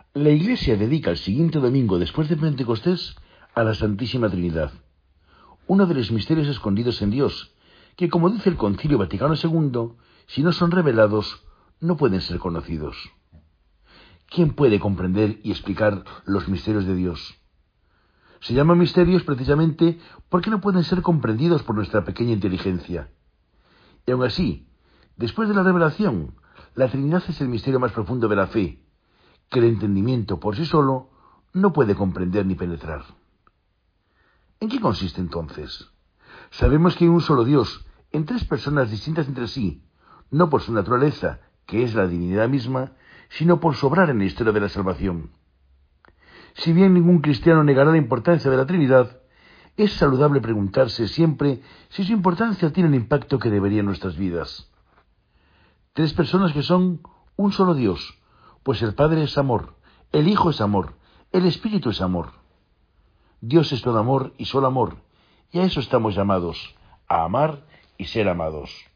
La Iglesia dedica el siguiente domingo después de Pentecostés a la Santísima Trinidad, uno de los misterios escondidos en Dios, que como dice el Concilio Vaticano II, si no son revelados, no pueden ser conocidos. ¿Quién puede comprender y explicar los misterios de Dios? Se llaman misterios precisamente porque no pueden ser comprendidos por nuestra pequeña inteligencia. Y aun así, después de la revelación, la Trinidad es el misterio más profundo de la fe, que el entendimiento por sí solo no puede comprender ni penetrar. ¿En qué consiste entonces? Sabemos que hay un solo Dios, en tres personas distintas entre sí, no por su naturaleza, que es la divinidad misma, sino por su obrar en la historia de la salvación. Si bien ningún cristiano negará la importancia de la Trinidad, es saludable preguntarse siempre si su importancia tiene el impacto que debería en nuestras vidas. Tres personas que son un solo Dios, pues el Padre es amor, el Hijo es amor, el Espíritu es amor. Dios es todo amor y solo amor, y a eso estamos llamados, a amar y ser amados.